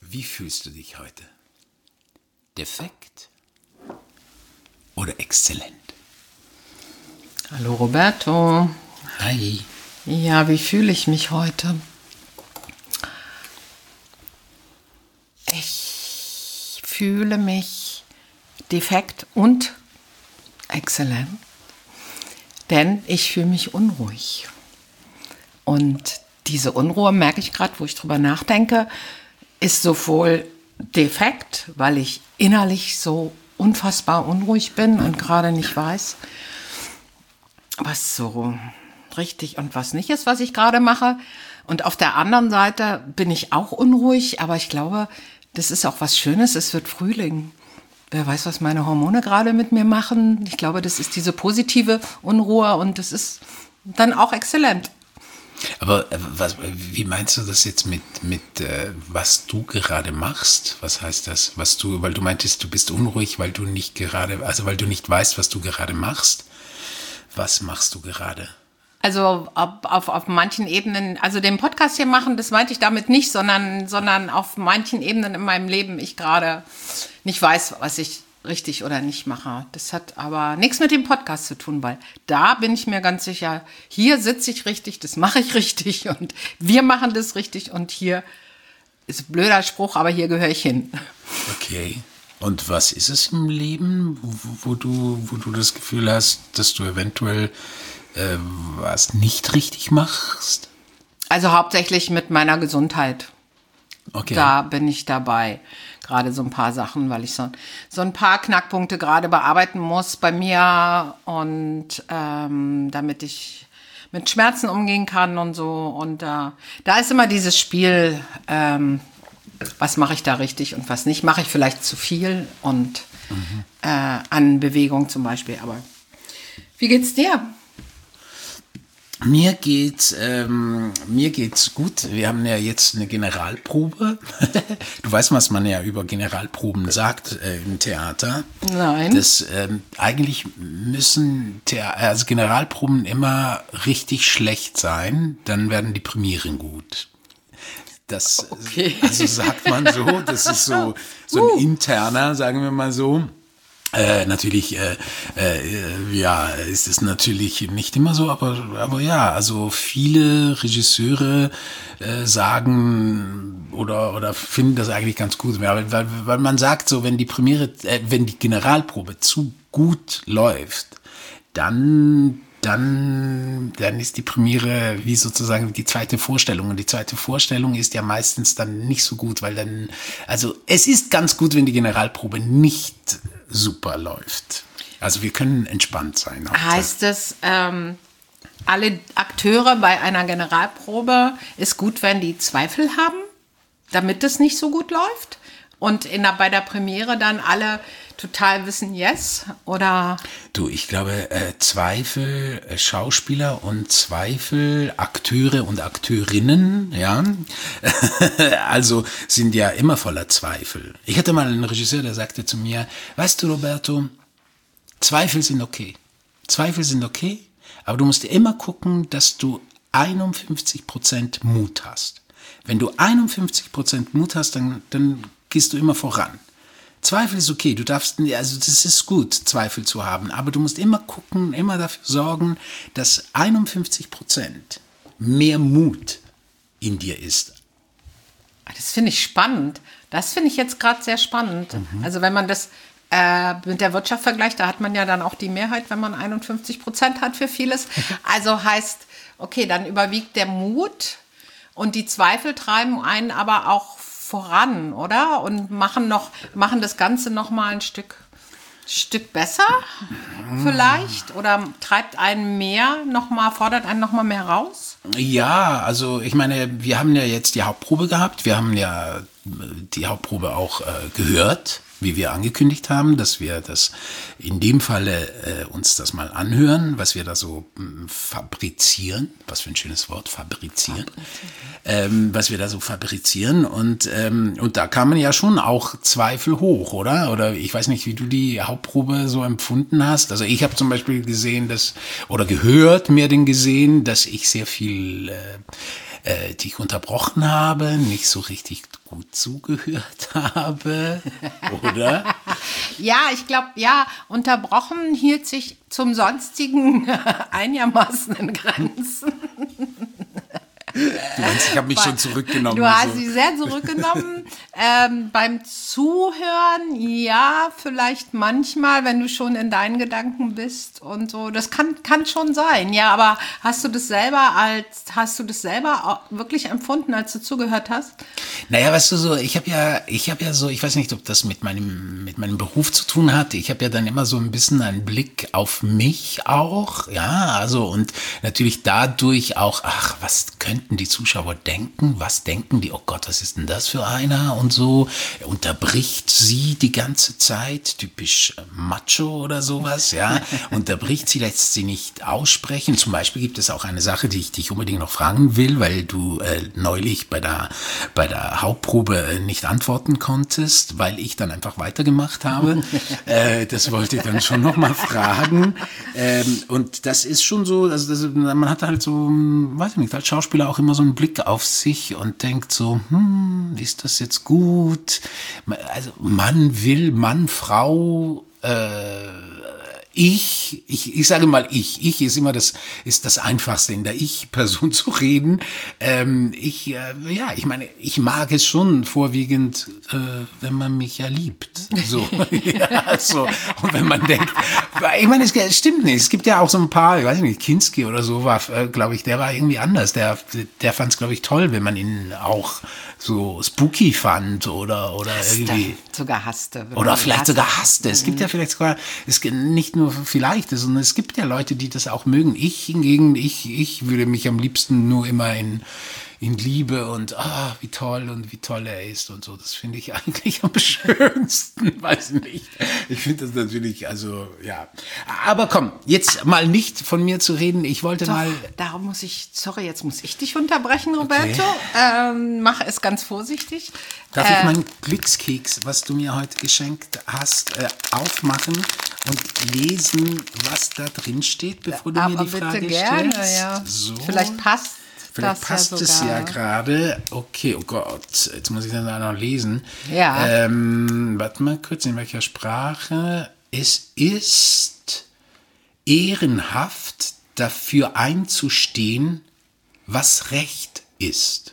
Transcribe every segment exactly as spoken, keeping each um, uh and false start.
Wie fühlst du dich heute? Defekt oder exzellent? Hallo Roberto. Hi. Ja, wie fühle ich mich heute? Ich fühle mich defekt und exzellent, denn ich fühle mich unruhig. Und diese Unruhe, merke ich gerade, wo ich drüber nachdenke, ist sowohl defekt, weil ich innerlich so unfassbar unruhig bin und gerade nicht weiß, was so richtig und was nicht ist, was ich gerade mache. Und auf der anderen Seite bin ich auch unruhig, aber ich glaube, das ist auch was Schönes. Es wird Frühling. Wer weiß, was meine Hormone gerade mit mir machen. Ich glaube, das ist diese positive Unruhe und das ist dann auch exzellent. Aber äh, was, wie meinst du das jetzt mit, mit äh, was du gerade machst? Was heißt das? Was du, weil du meintest, du bist unruhig, weil du nicht gerade, also weil du nicht weißt, was du gerade machst. Was machst du gerade? Also auf, auf, auf manchen Ebenen, also den Podcast hier machen, das meinte ich damit nicht, sondern, sondern auf manchen Ebenen in meinem Leben ich gerade nicht weiß, was ich richtig oder nicht mache. Das hat aber nichts mit dem Podcast zu tun, weil da bin ich mir ganz sicher, hier sitze ich richtig, das mache ich richtig und wir machen das richtig und hier ist ein blöder Spruch, aber hier gehöre ich hin. Okay. Und was ist es im Leben, wo, wo du, wo du das Gefühl hast, dass du eventuell äh, was nicht richtig machst? Also hauptsächlich mit meiner Gesundheit. Okay. Da bin ich dabei. Gerade so ein paar Sachen, weil ich so, so ein paar Knackpunkte gerade bearbeiten muss bei mir und ähm, damit ich mit Schmerzen umgehen kann und so. Und äh, da ist immer dieses Spiel, ähm, was mache ich da richtig und was nicht. Mache ich vielleicht zu viel und mhm. äh, an Bewegung zum Beispiel. Aber wie geht's dir? Mir geht's, ähm, mir geht's gut. Wir haben ja jetzt eine Generalprobe. Du weißt, was man ja über Generalproben sagt äh, im Theater. Nein. Das, ähm, eigentlich müssen Thea- also Generalproben immer richtig schlecht sein, dann werden die Premieren gut. Das, okay. Also sagt man so, das ist so, so ein interner, sagen wir mal so. Äh, natürlich, äh, äh, ja, ist es natürlich nicht immer so, aber, aber ja, also viele Regisseure äh, sagen oder oder finden das eigentlich ganz gut, weil, weil, weil man sagt so, wenn die Premiere, äh, wenn die Generalprobe zu gut läuft, dann dann, dann ist die Premiere wie sozusagen die zweite Vorstellung. Und die zweite Vorstellung ist ja meistens dann nicht so gut, weil dann, also es ist ganz gut, wenn die Generalprobe nicht super läuft. Also wir können entspannt sein. Heißt es, ähm, alle Akteure bei einer Generalprobe ist gut, wenn die Zweifel haben, damit es nicht so gut läuft? Und in der, bei der Premiere dann alle total wissen, yes? Oder? Du, ich glaube, äh, Zweifel, äh, Schauspieler und Zweifel, Akteure und Akteurinnen, ja, also sind ja immer voller Zweifel. Ich hatte mal einen Regisseur, der sagte zu mir, weißt du, Roberto, Zweifel sind okay. Zweifel sind okay, aber du musst immer gucken, dass du einundfünfzig Prozent Mut hast. Wenn du einundfünfzig Prozent Mut hast, dann, dann gehst du immer voran. Zweifel ist okay, du darfst, also das ist gut, Zweifel zu haben, aber du musst immer gucken, immer dafür sorgen, dass einundfünfzig Prozent mehr Mut in dir ist. Das finde ich spannend. Das finde ich jetzt gerade sehr spannend. Mhm. Also wenn man das äh, mit der Wirtschaft vergleicht, da hat man ja dann auch die Mehrheit, wenn man einundfünfzig Prozent hat für vieles. Also heißt, okay, dann überwiegt der Mut und die Zweifel treiben einen aber auch voran, oder? Und machen noch, machen das Ganze noch mal ein Stück, Stück besser, vielleicht? Oder treibt einen mehr noch mal, fordert einen noch mal mehr raus? Ja, also ich meine, wir haben ja jetzt die Hauptprobe gehabt. Wir haben ja die Hauptprobe auch äh, gehört, wie wir angekündigt haben, dass wir das in dem Falle äh, uns das mal anhören, was wir da so mh, fabrizieren. Was für ein schönes Wort, fabrizieren. Ähm, was wir da so fabrizieren. Und, ähm, und da kamen ja schon auch Zweifel hoch, oder? Oder ich weiß nicht, wie du die Hauptprobe so empfunden hast. Also ich habe zum Beispiel gesehen, dass, oder gehört, mehr denn gesehen, dass ich sehr viel äh, äh, dich unterbrochen habe, nicht so richtig gut zugehört habe, oder? Ja, ich glaube, ja, unterbrochen hielt sich zum Sonstigen einigermaßen in Grenzen. Du meinst, ich habe mich schon zurückgenommen. Du hast so. sie sehr zurückgenommen. ähm, beim Zuhören, ja, vielleicht manchmal, wenn du schon in deinen Gedanken bist und so. Das kann, kann schon sein, ja. Aber hast du das selber als, hast du das selber wirklich empfunden, als du zugehört hast? Naja, weißt du so, ich habe ja, ich habe ja so, ich weiß nicht, ob das mit meinem, mit meinem Beruf zu tun hat. Ich habe ja dann immer so ein bisschen einen Blick auf mich auch, ja, also und natürlich dadurch auch, ach, was könnten die Zuschauer denken? Was denken die? Oh Gott, was ist denn das für einer? Und so, er unterbricht sie die ganze Zeit, typisch Macho oder sowas, ja, unterbricht sie, lässt sie nicht aussprechen. Zum Beispiel gibt es auch eine Sache, die ich dich unbedingt noch fragen will, weil du äh, neulich bei der, bei der Hauptprobe nicht antworten konntest, weil ich dann einfach weitergemacht habe. äh, das wollte ich dann schon noch mal fragen. Ähm, und das ist schon so, also das, man hat halt so, weiß ich nicht, als Schauspieler auch immer so einen Blick auf sich und denkt so, hm, ist das jetzt gut? Also Mann will, Mann, Frau, äh, Ich, ich, ich sage mal ich. Ich ist immer das, ist das Einfachste, in der Ich-Person zu reden. Ähm, ich, äh, ja, ich meine, ich mag es schon vorwiegend, äh, wenn man mich ja liebt. So, ja, so. Und wenn man denkt, ich meine, es, es stimmt nicht. Es gibt ja auch so ein paar, ich weiß nicht, Kinski oder so war, äh, glaube ich, der war irgendwie anders. Der, der fand es, glaube ich, toll, wenn man ihn auch so spooky fand oder, oder Hasste. irgendwie. Sogar hasste. Oder vielleicht hasste. sogar hasste. Es gibt ja vielleicht sogar, es gibt nicht nur vielleicht, sondern es gibt ja Leute, die das auch mögen. Ich hingegen, ich, ich würde mich am liebsten nur immer in, in Liebe und ah, wie toll und wie toll er ist und so. Das finde ich eigentlich am schönsten, weiß nicht. Ich finde das natürlich, also, ja. Aber komm, jetzt mal nicht von mir zu reden. Ich wollte Doch, mal... Darum muss ich, sorry, jetzt muss ich dich unterbrechen, Roberto. Okay. Ähm, mach es ganz vorsichtig. Darf äh, ich meinen Glückskeks, was du mir heute geschenkt hast, äh, aufmachen und lesen, was da drin steht, bevor du aber mir die Frage bitte gerne, stellst? ja. So. Vielleicht passt Vielleicht das passt ja es sogar. ja gerade. Okay, oh Gott, jetzt muss ich dann da noch lesen. Ja. Ähm, warte mal kurz, in welcher Sprache? Es ist ehrenhaft, dafür einzustehen, was Recht ist.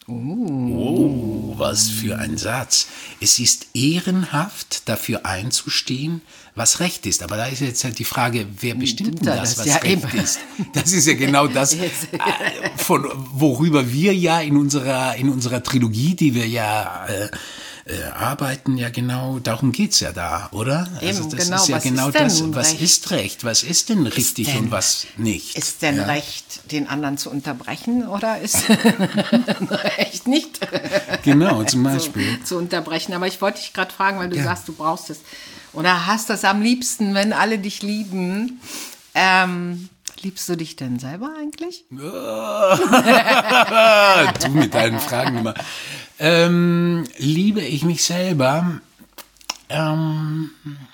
Oh, was für ein Satz. Es ist ehrenhaft, dafür einzustehen, was Recht ist. Aber da ist jetzt halt die Frage, wer bestimmt denn das, das was ja Recht eben. ist? Das ist ja genau das, äh, von, worüber wir ja in unserer, in unserer Trilogie, die wir ja äh, äh, arbeiten, ja genau, darum geht's ja da, oder? Eben, also das genau. ist ja Was genau ist denn das. nun Was Recht? ist Recht? Was ist denn richtig denn- und was nicht? Ist denn ja? Recht, den anderen zu unterbrechen oder ist Recht nicht Genau, zum Beispiel. zu, zu unterbrechen? Aber ich wollte dich gerade fragen, weil du Ja. sagst, du brauchst es oder hast das am liebsten, wenn alle dich lieben. Ähm, liebst du dich denn selber eigentlich? Du mit deinen Fragen immer. Ähm, liebe ich mich selber? Ähm,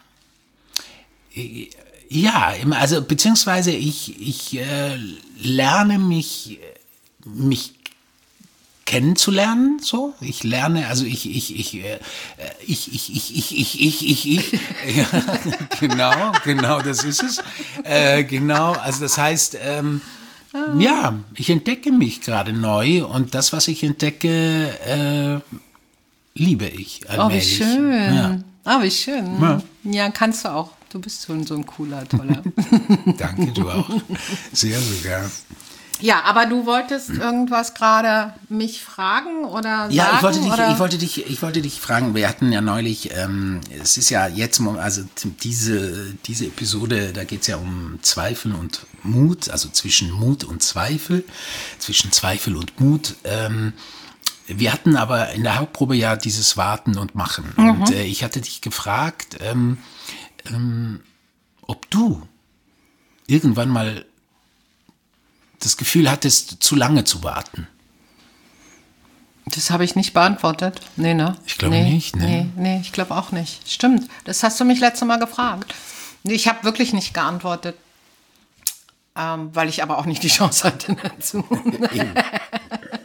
ja, immer, also beziehungsweise ich, ich äh, lerne mich, mich kennenzulernen, so. Ich lerne, also ich, ich, ich, äh, ich, ich, ich, ich, ich, ich, ich, ich, ja, genau, genau, das ist es. Äh, genau, also das heißt, ähm, ja, ich entdecke mich gerade neu und das, was ich entdecke, äh, liebe ich Oh, wie allmählich. schön. Ja. Oh, wie schön. Ja. Ja, kannst du auch. Du bist schon so ein cooler, toller. Danke, du auch. Sehr sogar. Ja, aber du wolltest irgendwas gerade mich fragen oder Ja, sagen? ich wollte dich, oder? ich wollte dich, ich wollte dich fragen. Wir hatten ja neulich, ähm, es ist ja jetzt, also diese diese Episode, da geht es ja um Zweifel und Mut, also zwischen Mut und Zweifel, zwischen Zweifel und Mut. Ähm, wir hatten aber in der Hauptprobe ja dieses Warten und Machen. Mhm. Und äh, ich hatte dich gefragt, ähm, ähm, ob du irgendwann mal das Gefühl hattest, zu lange zu warten. Das habe ich nicht beantwortet. Nee, ne? Ich glaube nee, nicht, ne? Nee, nee, ich glaube auch nicht. Stimmt, das hast du mich letztes Mal gefragt. Nee, ich habe wirklich nicht geantwortet, ähm, weil ich aber auch nicht die Chance hatte dazu.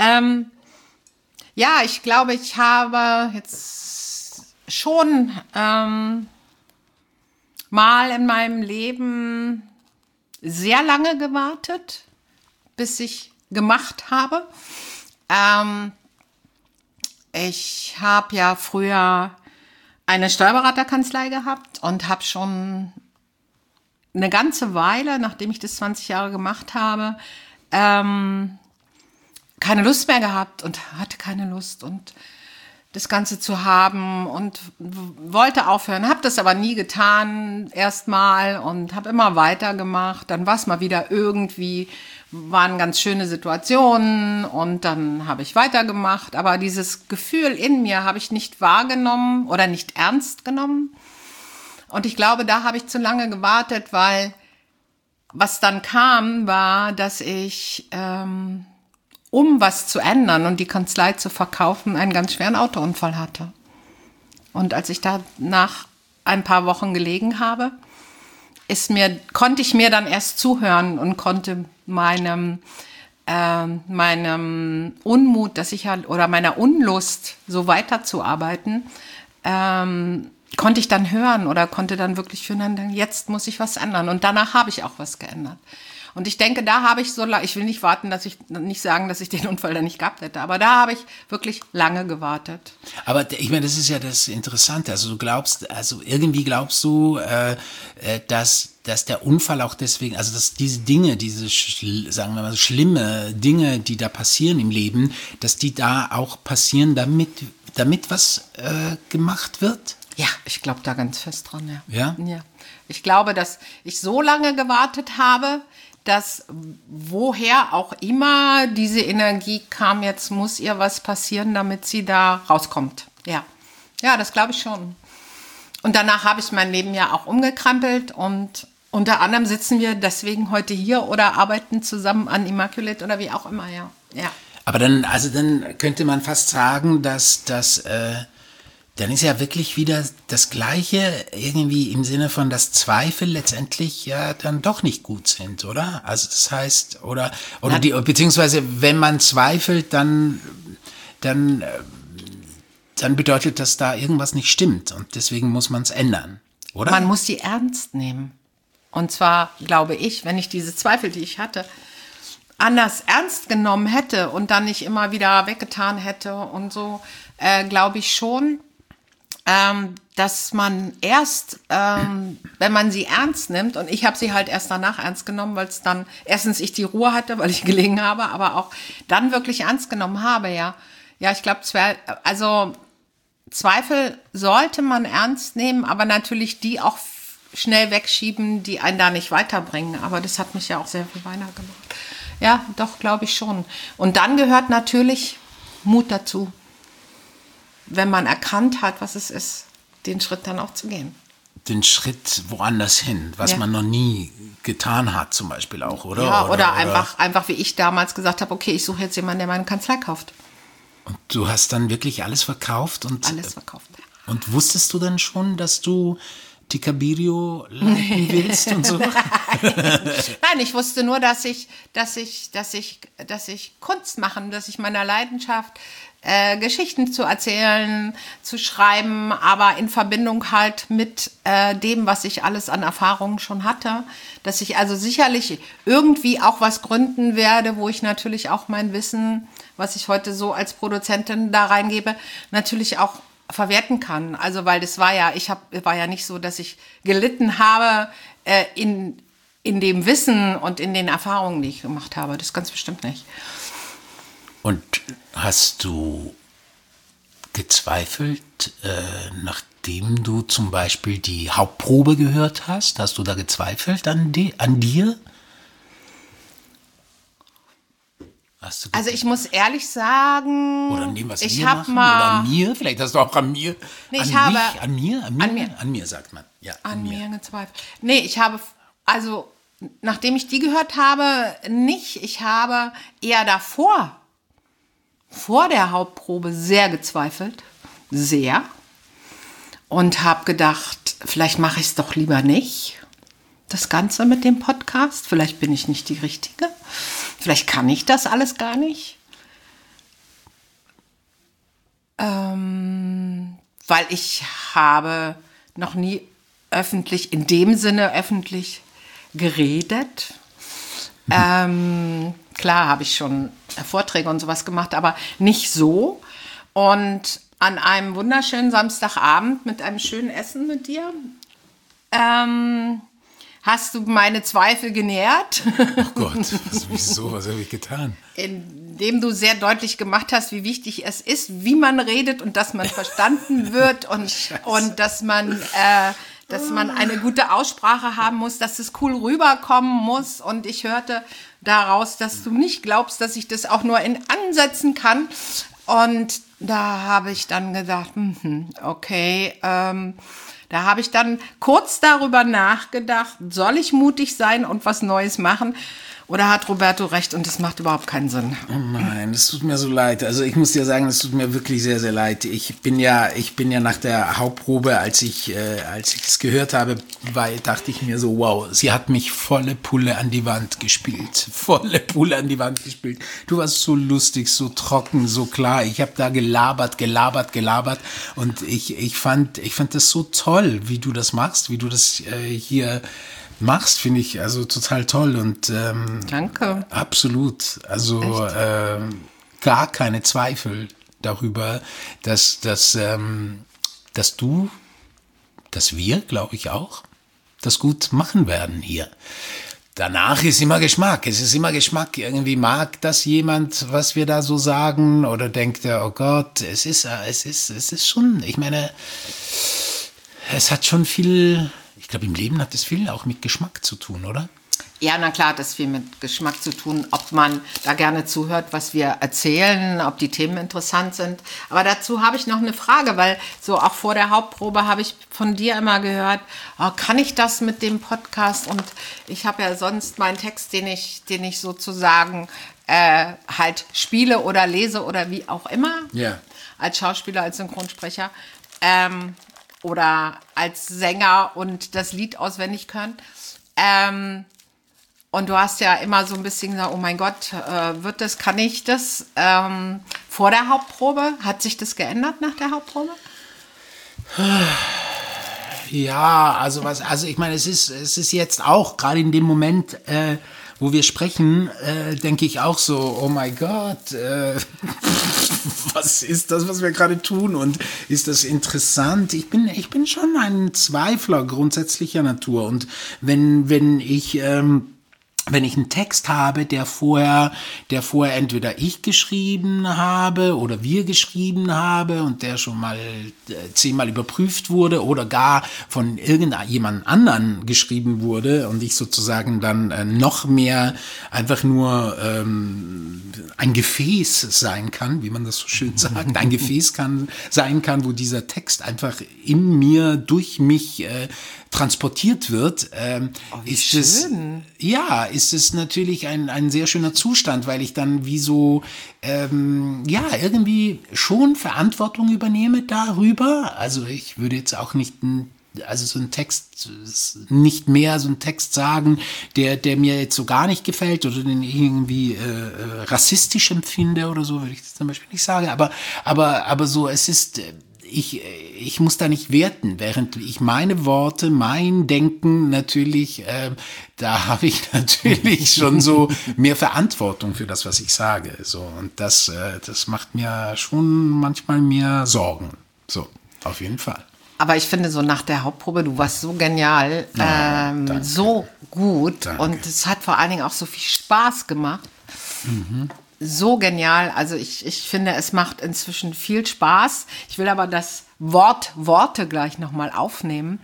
Ähm, ja, ich glaube, ich habe jetzt schon ähm, mal in meinem Leben sehr lange gewartet, bis ich gemacht habe. Ähm, ich habe ja früher eine Steuerberaterkanzlei gehabt und habe schon eine ganze Weile, nachdem ich das zwanzig Jahre gemacht habe, ähm, keine Lust mehr gehabt und hatte keine Lust und das Ganze zu haben und wollte aufhören, habe das aber nie getan erstmal und habe immer weitergemacht. Dann war es mal wieder irgendwie, waren ganz schöne Situationen und dann habe ich weitergemacht. Aber dieses Gefühl in mir habe ich nicht wahrgenommen oder nicht ernst genommen. Und ich glaube, da habe ich zu lange gewartet, weil was dann kam, war, dass ich, ähm, um was zu ändern und die Kanzlei zu verkaufen, einen ganz schweren Autounfall hatte. Und als ich da nach ein paar Wochen gelegen habe, ist mir, konnte ich mir dann erst zuhören und konnte meinem, äh, meinem Unmut, dass ich halt, oder meiner Unlust, so weiterzuarbeiten, ähm, konnte ich dann hören oder konnte dann wirklich fühlen, jetzt muss ich was ändern. Und danach habe ich auch was geändert. Und ich denke, da habe ich so lange, ich will nicht warten, dass ich, nicht sagen, dass ich den Unfall dann nicht gehabt hätte, aber da habe ich wirklich lange gewartet. Aber ich meine, das ist ja das Interessante. Also du glaubst, also irgendwie glaubst du, äh, dass, dass der Unfall auch deswegen, also dass diese Dinge, diese, sagen wir mal, schlimme Dinge, die da passieren im Leben, dass die da auch passieren, damit, damit was äh, gemacht wird? Ja, ich glaube da ganz fest dran, ja. Ja? Ja. Ich glaube, dass ich so lange gewartet habe, dass woher auch immer diese Energie kam, jetzt muss ihr was passieren, damit sie da rauskommt. Ja, ja, das glaube ich schon. Und danach habe ich mein Leben ja auch umgekrempelt und unter anderem sitzen wir deswegen heute hier oder arbeiten zusammen an Immaculate oder wie auch immer, ja. Ja. Aber dann, also dann könnte man fast sagen, dass das, äh, dann ist ja wirklich wieder das Gleiche irgendwie im Sinne von, dass Zweifel letztendlich ja dann doch nicht gut sind, oder? Also das heißt, oder, oder die, beziehungsweise wenn man zweifelt, dann, dann, dann bedeutet das, da irgendwas nicht stimmt und deswegen muss man es ändern, oder? Man muss die ernst nehmen. Und zwar, glaube ich, wenn ich diese Zweifel, die ich hatte, anders ernst genommen hätte und dann nicht immer wieder weggetan hätte und so, äh, glaube ich schon, Ähm, dass man erst, ähm, wenn man sie ernst nimmt, und ich habe sie halt erst danach ernst genommen, weil es dann, erstens ich die Ruhe hatte, weil ich gelegen habe, aber auch dann wirklich ernst genommen habe, ja. Ja, ich glaube, also Zweifel sollte man ernst nehmen, aber natürlich die auch schnell wegschieben, die einen da nicht weiterbringen. Aber das hat mich ja auch sehr viel weiter gemacht. Ja, doch, glaube ich schon. Und dann gehört natürlich Mut dazu, wenn man erkannt hat, was es ist, den Schritt dann auch zu gehen. Den Schritt woanders hin, was ja. man noch nie getan hat, zum Beispiel auch, oder? Ja, oder, oder, oder einfach, einfach wie ich damals gesagt habe, okay, ich suche jetzt jemanden, der meine Kanzlei kauft. Und du hast dann wirklich alles verkauft? Und, alles verkauft. Und wusstest du dann schon, dass du die Cabirio leiten willst und so? Nein, ich wusste nur, dass ich, dass ich, dass ich, dass ich Kunst machen, dass ich meiner Leidenschaft Äh, Geschichten zu erzählen, zu schreiben, aber in Verbindung halt mit äh, dem, was ich alles an Erfahrungen schon hatte, dass ich also sicherlich irgendwie auch was gründen werde, wo ich natürlich auch mein Wissen, was ich heute so als Produzentin da reingebe, natürlich auch verwerten kann. Also weil das war ja, ich hab, war ja nicht so, dass ich gelitten habe äh, in, in dem Wissen und in den Erfahrungen, die ich gemacht habe. Das ganz bestimmt nicht. Und hast du gezweifelt, äh, nachdem du zum Beispiel die Hauptprobe gehört hast? Hast du da gezweifelt an, die, an dir? Hast du also ich muss ehrlich sagen, oder an dem, was ich wir hab machen? mal, oder an mir? Vielleicht hast du auch an mir. Nee, an ich habe, mich? An mir? An mir? An mir, an mir sagt man. Ja, an, an mir gezweifelt. Nee, ich habe, also nachdem ich die gehört habe, nicht. Ich habe eher davor vor der Hauptprobe sehr gezweifelt, sehr, und habe gedacht, vielleicht mache ich es doch lieber nicht, das Ganze mit dem Podcast, vielleicht bin ich nicht die Richtige, vielleicht kann ich das alles gar nicht. Ähm, weil ich habe noch nie öffentlich, in dem Sinne öffentlich geredet. Mhm. Ähm, klar habe ich schon Vorträge und sowas gemacht, aber nicht so. Und an einem wunderschönen Samstagabend mit einem schönen Essen mit dir ähm, hast du meine Zweifel genährt. Oh Gott, was, wieso? Was habe ich getan? Indem du sehr deutlich gemacht hast, wie wichtig es ist, wie man redet und dass man verstanden wird und, und dass man, äh, dass man eine gute Aussprache haben muss, dass es cool rüberkommen muss. Und ich hörte daraus, dass du nicht glaubst, dass ich das auch nur in Ansätzen kann. Und da habe ich dann gedacht, okay, ähm, da habe ich dann kurz darüber nachgedacht, soll ich mutig sein und was Neues machen? Oder hat Roberto recht und das macht überhaupt keinen Sinn? Oh nein, das tut mir so leid. Also ich muss dir sagen, das tut mir wirklich sehr, sehr leid. Ich bin ja, ich bin ja nach der Hauptprobe, als ich, äh, als ich es gehört habe, weil, dachte ich mir so, wow, sie hat mich volle Pulle an die Wand gespielt. Volle Pulle an die Wand gespielt. Du warst so lustig, so trocken, so klar. Ich habe da gelabert, gelabert, gelabert. Und ich, ich fand, ich fand das so toll, wie du das machst, wie du das äh, hier machst, finde ich also total toll und ähm, danke. Absolut. Also ähm, gar keine Zweifel darüber, dass, dass, ähm, dass du, dass wir, glaube ich auch, das gut machen werden hier. Danach ist immer Geschmack. Es ist immer Geschmack. Irgendwie mag das jemand, was wir da so sagen, oder denkt er, oh Gott, es ist, es ist, es ist schon, ich meine, es hat schon viel. Ich glaube, im Leben hat es viel auch mit Geschmack zu tun, oder? Ja, na klar, hat das viel mit Geschmack zu tun, ob man da gerne zuhört, was wir erzählen, ob die Themen interessant sind. Aber dazu habe ich noch eine Frage, weil so auch vor der Hauptprobe habe ich von dir immer gehört, oh, kann ich das mit dem Podcast? Und ich habe ja sonst meinen Text, den ich, den ich sozusagen äh, halt spiele oder lese oder wie auch immer, yeah. als Schauspieler, als Synchronsprecher, ähm, oder als Sänger und das Lied auswendig können. Ähm, und du hast ja immer so ein bisschen gesagt, oh mein Gott, äh, wird das, kann ich das? Ähm, vor der Hauptprobe, hat sich das geändert nach der Hauptprobe? Ja, also was, also ich meine, es ist, es ist jetzt auch, gerade in dem Moment, äh, wo wir sprechen, äh, denke ich auch so, oh mein Gott, äh, was ist das, was wir gerade tun und ist das interessant? Ich bin, ich bin schon ein Zweifler grundsätzlicher Natur und wenn, wenn ich, ähm, wenn ich einen Text habe, der vorher, der vorher entweder ich geschrieben habe oder wir geschrieben habe und der schon mal äh, zehnmal überprüft wurde oder gar von irgendjemand anderen geschrieben wurde und ich sozusagen dann äh, noch mehr einfach nur ähm, ein Gefäß sein kann, wie man das so schön sagt, ein Gefäß kann sein kann, wo dieser Text einfach in mir, durch mich äh, transportiert wird, ähm, oh, ist schön. es, ja, ist es natürlich ein, ein sehr schöner Zustand, weil ich dann wie so, ähm, ja, irgendwie schon Verantwortung übernehme darüber. Also ich würde jetzt auch nicht ein also so ein Text, nicht mehr so ein Text sagen, der, der mir jetzt so gar nicht gefällt oder den ich irgendwie äh, rassistisch empfinde oder so, würde ich das zum Beispiel nicht sagen. Aber, aber, aber so, es ist, ich, ich muss da nicht werten, während ich meine Worte, mein Denken natürlich, äh, da habe ich natürlich schon so mehr Verantwortung für das, was ich sage. So, und das, äh, das macht mir schon manchmal mehr Sorgen. So, auf jeden Fall. Aber ich finde, so nach der Hauptprobe, du warst so genial, Ja, ähm, so gut Danke. und es hat vor allen Dingen auch so viel Spaß gemacht. Mhm. So genial, also ich, ich finde, es macht inzwischen viel Spaß. Ich will aber das Wort, Worte gleich nochmal aufnehmen.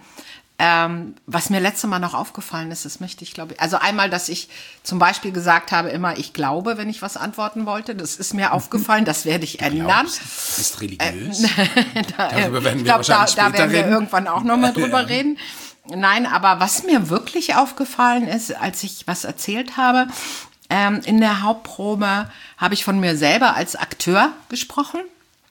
Ähm, was mir letztes Mal noch aufgefallen ist, das möchte ich, glaube ich, also einmal, dass ich zum Beispiel gesagt habe immer, ich glaube, wenn ich was antworten wollte, das ist mir aufgefallen, das werde ich ändern. Das ist religiös. Äh, da, Darüber werden ich wir glaube, da, wahrscheinlich da später werden wir reden. irgendwann auch nochmal drüber Ja. reden. Nein, aber was mir wirklich aufgefallen ist, als ich was erzählt habe, ähm, in der Hauptprobe habe ich von mir selber als Akteur gesprochen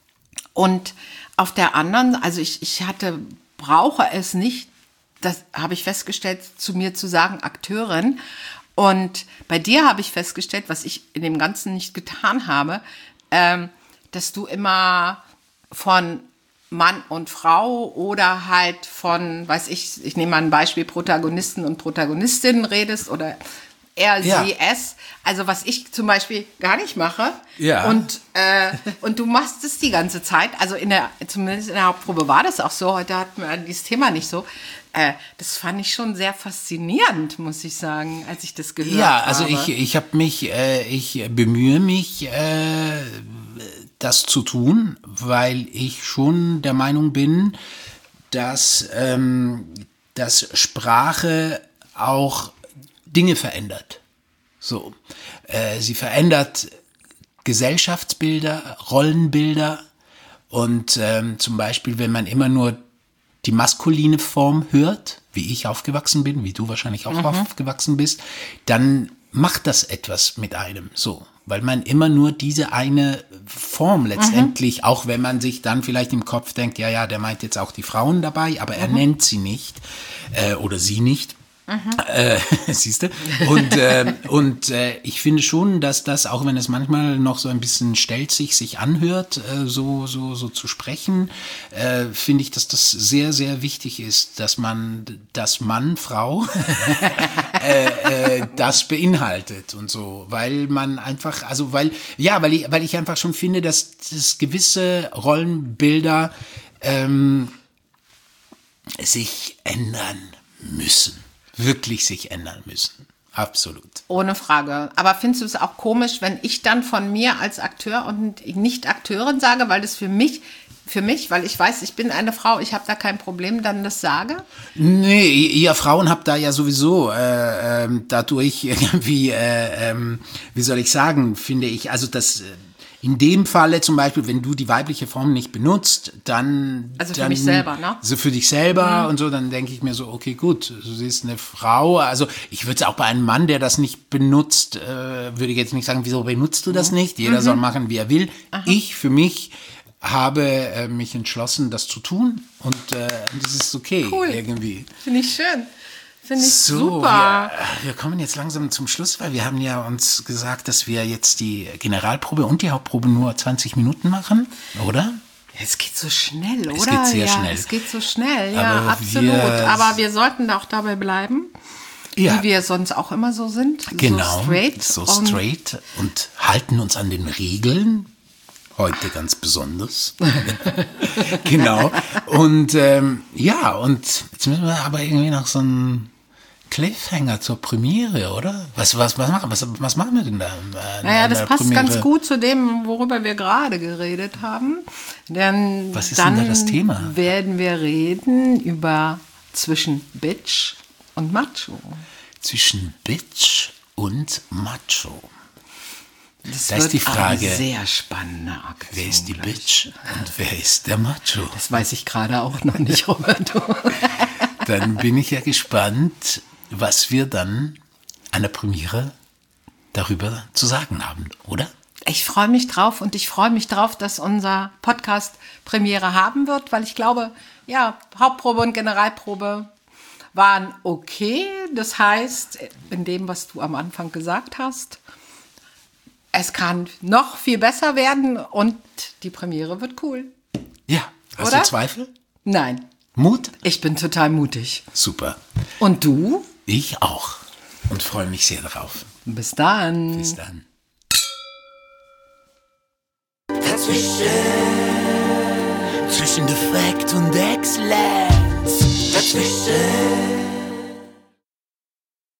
und auf der anderen, also ich, ich hatte, brauche es nicht, das habe ich festgestellt, zu mir zu sagen, Akteurin. Und bei dir habe ich festgestellt, was ich in dem Ganzen nicht getan habe, ähm, dass du immer von Mann und Frau oder halt von, weiß ich, ich nehme mal ein Beispiel, Protagonisten und Protagonistinnen redest oder er, Ja. sie, es. Also was ich zum Beispiel gar nicht mache. Ja. Und, äh, und du machst es die ganze Zeit. Also in der, zumindest in der Hauptprobe war das auch so. Heute hatten wir dieses Thema nicht so. Äh, das fand ich schon sehr faszinierend, muss ich sagen, als ich das gehört habe. Ja, also ich, ich habe mich, äh, ich bemühe mich, äh, das zu tun, weil ich schon der Meinung bin, dass, ähm, dass Sprache auch Dinge verändert. So, äh, sie verändert Gesellschaftsbilder, Rollenbilder und ähm, zum Beispiel, wenn man immer nur die maskuline Form hört, wie ich aufgewachsen bin, wie du wahrscheinlich auch mhm. aufgewachsen bist, dann macht das etwas mit einem, so, weil man immer nur diese eine Form letztendlich, mhm. auch wenn man sich dann vielleicht im Kopf denkt, ja, ja, der meint jetzt auch die Frauen dabei, aber er mhm. nennt sie nicht äh, oder sie nicht. Mhm. Äh, siehst du? Und, äh, und äh, ich finde schon, dass das, auch wenn es manchmal noch so ein bisschen stelzig sich anhört, äh, so, so, so zu sprechen, äh, finde ich, dass das sehr, sehr wichtig ist, dass man, dass Mann, Frau äh, äh, das beinhaltet und so, weil man einfach, also weil, ja, weil ich, weil ich einfach schon finde, dass, dass gewisse Rollenbilder ähm, sich ändern müssen. Wirklich sich ändern müssen. Absolut. Ohne Frage. Aber findest du es auch komisch, wenn ich dann von mir als Akteur und nicht Akteurin sage, weil das für mich, für mich, weil ich weiß, ich bin eine Frau, ich habe da kein Problem, dann das sage? Nee, ihr Frauen habt da ja sowieso äh, äh, dadurch irgendwie, äh, äh, wie soll ich sagen, finde ich, also das... In dem Falle zum Beispiel, wenn du die weibliche Form nicht benutzt, dann... Also für dann, mich selber, ne? So für dich selber mhm. und so, dann denke ich mir so, okay, gut, du siehst eine Frau, also ich würde es auch bei einem Mann, der das nicht benutzt, äh, würde ich jetzt nicht sagen, wieso benutzt du das nicht? Jeder mhm. soll machen, wie er will. Aha. Ich für mich habe äh, mich entschlossen, das zu tun und äh, das ist okay cool. irgendwie. Finde ich schön. Finde ich so, super. Wir, wir kommen jetzt langsam zum Schluss, weil wir haben ja uns gesagt, dass wir jetzt die Generalprobe und die Hauptprobe nur zwanzig Minuten machen, oder? Es geht so schnell, oder? Es geht sehr ja, schnell. Es geht so schnell, ja, Aber absolut. wir, Aber wir sollten auch dabei bleiben, ja. wie wir sonst auch immer so sind. Genau, so straight. So straight und, und halten uns an den Regeln. Heute ganz besonders. Genau. Und ähm, ja, und jetzt müssen wir aber irgendwie noch so einen Cliffhanger zur Premiere, oder? Was, was, was, machen, was, was machen wir denn da? Äh, naja, das passt Premiere? Ganz gut zu dem, worüber wir gerade geredet haben. Denn was ist dann denn da das Thema? Werden wir reden über zwischen Bitch und Macho. Zwischen Bitch und Macho. Das da wird ist die Frage, eine sehr spannende Aktion. Wer ist die gleich. Bitch und wer ist der Macho? Das weiß ich gerade auch noch nicht, Roberto. Dann bin ich ja gespannt, was wir dann an der Premiere darüber zu sagen haben, oder? Ich freue mich drauf und ich freue mich drauf, dass unser Podcast Premiere haben wird, weil ich glaube, ja, Hauptprobe und Generalprobe waren okay. Das heißt, in dem, was du am Anfang gesagt hast, es kann noch viel besser werden und die Premiere wird cool. Ja, hast oder? du Zweifel? Nein. Mut? Ich bin total mutig. Super. Und du? Ich auch. Und freue mich sehr darauf. Bis dann. Bis dann. Dazwischen. Zwischen Defekt und Exzellenz. Dazwischen.